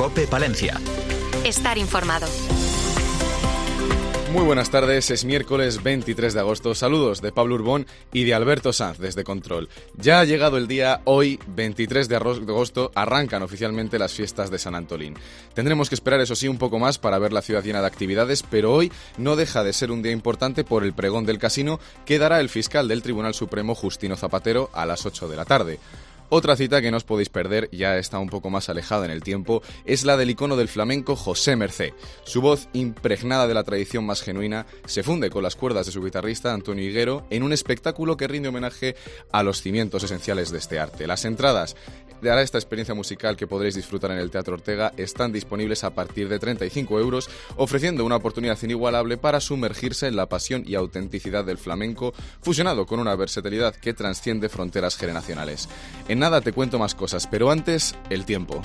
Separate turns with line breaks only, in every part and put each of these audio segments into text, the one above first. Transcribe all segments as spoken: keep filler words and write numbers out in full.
COPE Palencia.
Estar informado.
Muy buenas tardes, es miércoles veintitrés de agosto. Saludos de Pablo Urbón y de Alberto Sanz desde Control. Ya ha llegado el día, hoy, veintitrés de agosto, arrancan oficialmente las fiestas de San Antolín. Tendremos que esperar, eso sí, un poco más para ver la ciudad llena de actividades, pero hoy no deja de ser un día importante por el pregón del casino que dará el fiscal del Tribunal Supremo, Justino Zapatero, a las ocho de la tarde. Otra cita que no os podéis perder, ya está un poco más alejada en el tiempo, es la del icono del flamenco José Mercé. Su voz, impregnada de la tradición más genuina, se funde con las cuerdas de su guitarrista Antonio Higuero en un espectáculo que rinde homenaje a los cimientos esenciales de este arte. Las entradas de esta experiencia musical que podréis disfrutar en el Teatro Ortega están disponibles a partir de treinta y cinco euros, ofreciendo una oportunidad inigualable para sumergirse en la pasión y autenticidad del flamenco, fusionado con una versatilidad que trasciende fronteras generacionales. En nada te cuento más cosas, pero antes, el tiempo.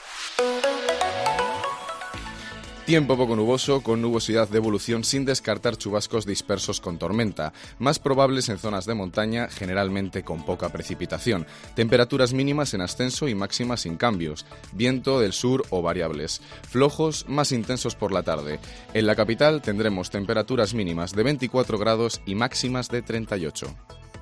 Tiempo poco nuboso, con nubosidad de evolución sin descartar chubascos dispersos con tormenta, más probables en zonas de montaña, generalmente con poca precipitación. Temperaturas mínimas en ascenso y máximas sin cambios. Viento del sur o variables. Flojos más intensos por la tarde. En la capital tendremos temperaturas mínimas de veinticuatro grados y máximas de treinta y ocho.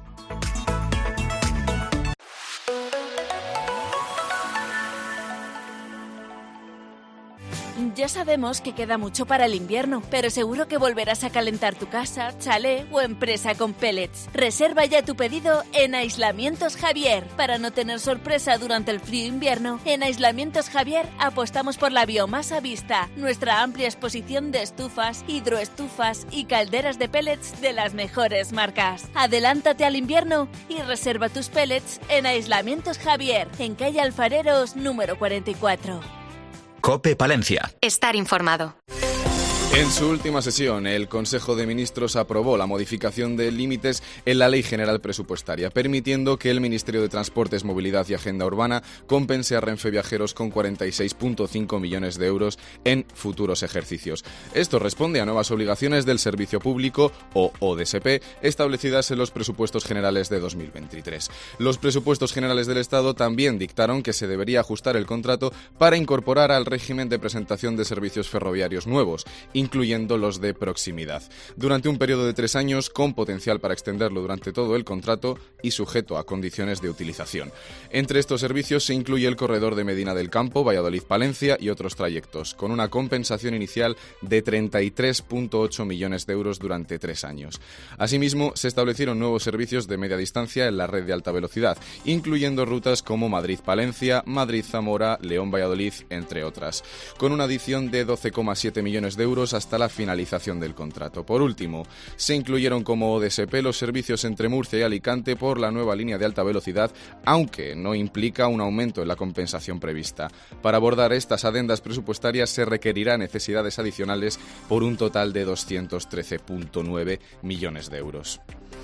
Ya sabemos que queda mucho para el invierno, pero seguro que volverás a calentar tu casa, chalet o empresa con pellets. Reserva ya tu pedido en Aislamientos Javier. Para no tener sorpresa durante el frío invierno, en Aislamientos Javier apostamos por la biomasa vista, nuestra amplia exposición de estufas, hidroestufas y calderas de pellets de las mejores marcas. Adelántate al invierno y reserva tus pellets en Aislamientos Javier, en calle Alfareros número cuarenta y cuatro.
COPE Palencia.
Estar informado.
En su última sesión, el Consejo de Ministros aprobó la modificación de límites en la Ley General Presupuestaria, permitiendo que el Ministerio de Transportes, Movilidad y Agenda Urbana compense a Renfe Viajeros con cuarenta y seis coma cinco millones de euros en futuros ejercicios. Esto responde a nuevas obligaciones del Servicio Público, o O D S P, establecidas en los presupuestos generales de dos mil veintitrés. Los presupuestos generales del Estado también dictaron que se debería ajustar el contrato para incorporar al régimen de presentación de servicios ferroviarios nuevos, incluyendo los de proximidad, durante un periodo de tres años con potencial para extenderlo durante todo el contrato y sujeto a condiciones de utilización. Entre estos servicios se incluye el corredor de Medina del Campo, Valladolid-Palencia y otros trayectos, con una compensación inicial de treinta y tres coma ocho millones de euros durante tres años. Asimismo, se establecieron nuevos servicios de media distancia en la red de alta velocidad, incluyendo rutas como Madrid-Palencia, Madrid-Zamora, León-Valladolid, entre otras, con una adición de doce coma siete millones de euros hasta la finalización del contrato. Por último, se incluyeron como O D S P los servicios entre Murcia y Alicante por la nueva línea de alta velocidad, aunque no implica un aumento en la compensación prevista. Para abordar estas adendas presupuestarias se requerirá necesidades adicionales por un total de doscientos trece coma nueve millones de euros.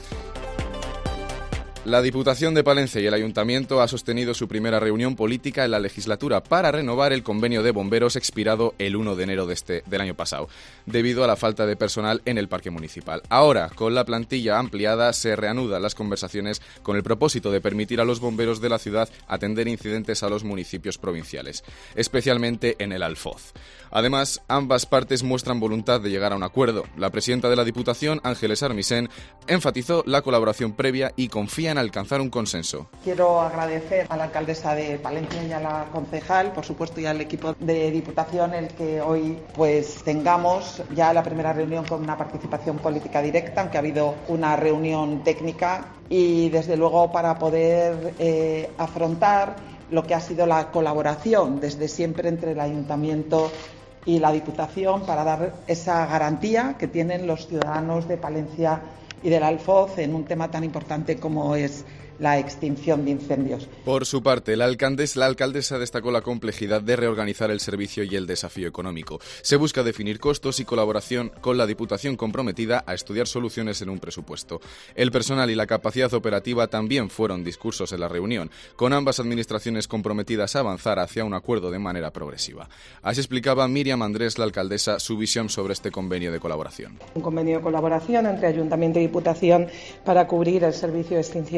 La Diputación de Palencia y el Ayuntamiento ha sostenido su primera reunión política en la legislatura para renovar el convenio de bomberos expirado el uno de enero de este, del año pasado, debido a la falta de personal en el parque municipal. Ahora, con la plantilla ampliada, se reanudan las conversaciones con el propósito de permitir a los bomberos de la ciudad atender incidentes a los municipios provinciales, especialmente en el Alfoz. Además, ambas partes muestran voluntad de llegar a un acuerdo. La presidenta de la Diputación, Ángeles Armisen, enfatizó la colaboración previa y confía en alcanzar un consenso.
Quiero agradecer a la alcaldesa de Palencia y a la concejal, por supuesto, y al equipo de Diputación el que hoy pues tengamos ya la primera reunión con una participación política directa, aunque ha habido una reunión técnica, y desde luego para poder eh, afrontar lo que ha sido la colaboración desde siempre entre el Ayuntamiento y la Diputación para dar esa garantía que tienen los ciudadanos de Palencia y del Alfoz en un tema tan importante como es la extinción de incendios.
Por su parte, la alcaldesa, la alcaldesa destacó la complejidad de reorganizar el servicio y el desafío económico. Se busca definir costos y colaboración con la Diputación comprometida a estudiar soluciones en un presupuesto. El personal y la capacidad operativa también fueron discursos en la reunión, con ambas administraciones comprometidas a avanzar hacia un acuerdo de manera progresiva. Así explicaba Miriam Andrés, la alcaldesa, su visión sobre este convenio de colaboración.
Un convenio de colaboración entre Ayuntamiento y Diputación para cubrir el servicio de extinción de incendios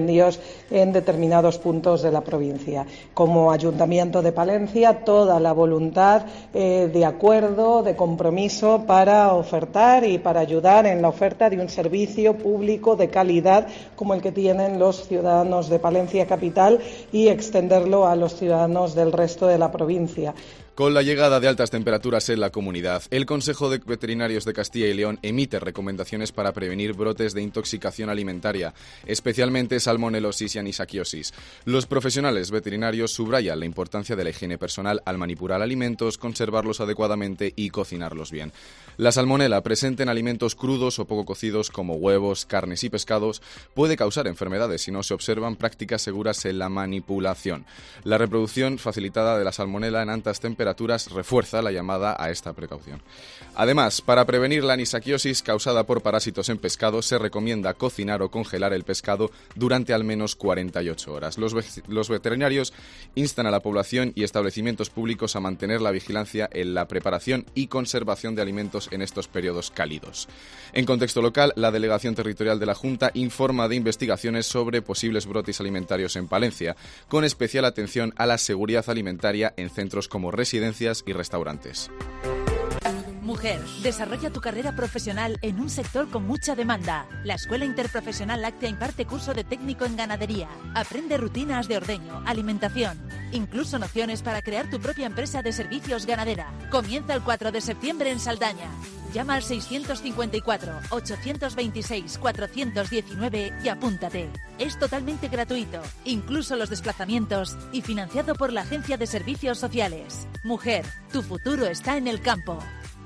incendios en determinados puntos de la provincia. Como Ayuntamiento de Palencia, toda la voluntad eh, de acuerdo, de compromiso para ofertar y para ayudar en la oferta de un servicio público de calidad como el que tienen los ciudadanos de Palencia capital y extenderlo a los ciudadanos del resto de la provincia.
Con la llegada de altas temperaturas en la comunidad, el Consejo de Veterinarios de Castilla y León emite recomendaciones para prevenir brotes de intoxicación alimentaria, especialmente salmonelosis y anisakiosis. Los profesionales veterinarios subrayan la importancia de la higiene personal al manipular alimentos, conservarlos adecuadamente y cocinarlos bien. La salmonela, presente en alimentos crudos o poco cocidos como huevos, carnes y pescados, puede causar enfermedades si no se observan prácticas seguras en la manipulación. La reproducción facilitada de la salmonela en altas temperaturas refuerza la llamada a esta precaución. Además, para prevenir la anisakiosis causada por parásitos en pescado, se recomienda cocinar o congelar el pescado durante al menos cuarenta y ocho horas. Los, ve- los veterinarios instan a la población y establecimientos públicos a mantener la vigilancia en la preparación y conservación de alimentos en estos periodos cálidos. En contexto local, la Delegación Territorial de la Junta informa de investigaciones sobre posibles brotes alimentarios en Palencia, con especial atención a la seguridad alimentaria en centros como residencias y restaurantes.
Mujer, desarrolla tu carrera profesional en un sector con mucha demanda. La Escuela Interprofesional Láctea imparte curso de técnico en ganadería. Aprende rutinas de ordeño, alimentación, incluso nociones para crear tu propia empresa de servicios ganadera. Comienza el cuatro de septiembre en Saldaña. Llama al seiscientos cincuenta y cuatro, ochocientos veintiséis, cuatrocientos diecinueve y apúntate. Es totalmente gratuito, incluso los desplazamientos, y financiado por la Agencia de Servicios Sociales. Mujer, tu futuro está en el campo.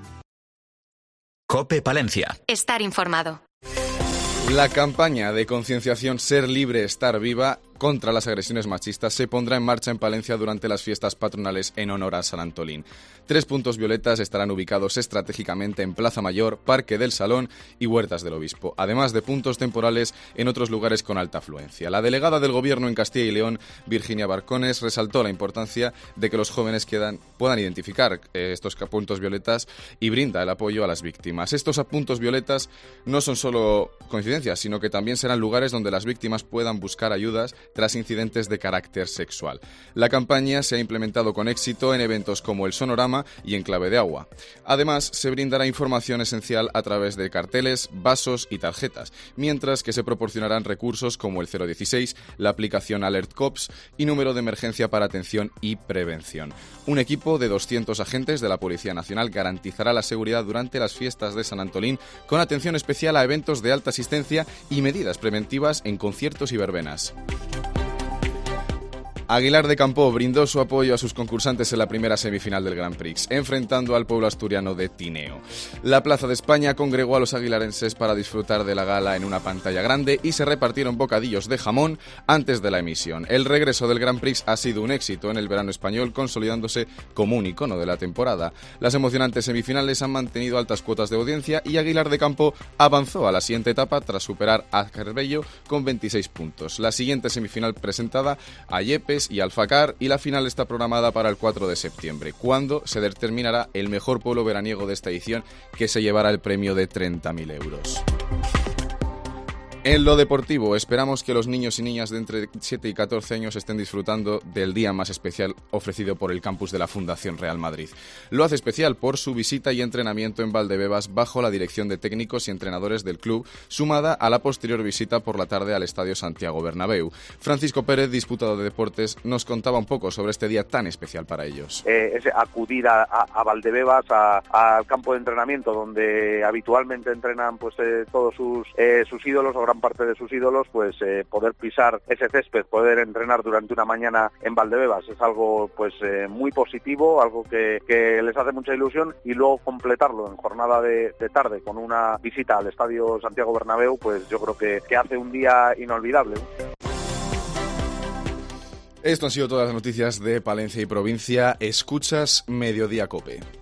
COPE Palencia.
Estar informado.
La campaña de concienciación Ser Libre, Estar Viva contra las agresiones machistas se pondrá en marcha en Palencia durante las fiestas patronales en honor a San Antolín. Tres puntos violetas estarán ubicados estratégicamente en Plaza Mayor, Parque del Salón y Huertas del Obispo, además de puntos temporales en otros lugares con alta afluencia. La delegada del Gobierno en Castilla y León, Virginia Barcones, resaltó la importancia de que los jóvenes quedan, puedan identificar eh, estos puntos violetas y brinda el apoyo a las víctimas. Estos puntos violetas no son solo coincidencias, sino que también serán lugares donde las víctimas puedan buscar ayudas tras incidentes de carácter sexual. La campaña se ha implementado con éxito en eventos como el Sonorama y en Clave de Agua. Además, se brindará información esencial a través de carteles, vasos y tarjetas, mientras que se proporcionarán recursos como el cero dieciséis, la aplicación Alert Cops y número de emergencia para atención y prevención. Un equipo de doscientos agentes de la Policía Nacional garantizará la seguridad durante las fiestas de San Antolín, con atención especial a eventos de alta asistencia y medidas preventivas en conciertos y verbenas. Aguilar de Campoo brindó su apoyo a sus concursantes en la primera semifinal del Grand Prix, enfrentando al pueblo asturiano de Tineo. La Plaza de España congregó a los aguilarenses para disfrutar de la gala en una pantalla grande y se repartieron bocadillos de jamón antes de la emisión. El regreso del Grand Prix ha sido un éxito en el verano español, consolidándose como un icono de la temporada. Las emocionantes semifinales han mantenido altas cuotas de audiencia y Aguilar de Campoo avanzó a la siguiente etapa tras superar a Cervello con veintiséis puntos. La siguiente semifinal presentada a Yepes y Alfacar, y la final está programada para el cuatro de septiembre, cuando se determinará el mejor pueblo veraniego de esta edición, que se llevará el premio de treinta mil euros. En lo deportivo, esperamos que los niños y niñas de entre siete y catorce años estén disfrutando del día más especial ofrecido por el campus de la Fundación Real Madrid. Lo hace especial por su visita y entrenamiento en Valdebebas bajo la dirección de técnicos y entrenadores del club, sumada a la posterior visita por la tarde al Estadio Santiago Bernabéu. Francisco Pérez, diputado de Deportes, nos contaba un poco sobre este día tan especial para ellos.
Eh, es acudir a, a, a Valdebebas, al campo de entrenamiento donde habitualmente entrenan pues eh, todos sus, eh, sus ídolos o gran parte de sus ídolos, pues eh, poder pisar ese césped, poder entrenar durante una mañana en Valdebebas es algo pues eh, muy positivo, algo que, que les hace mucha ilusión, y luego completarlo en jornada de, de tarde con una visita al Estadio Santiago Bernabéu, pues yo creo que, que hace un día inolvidable.
Esto han sido todas las noticias de Palencia y provincia. Escuchas Mediodía COPE.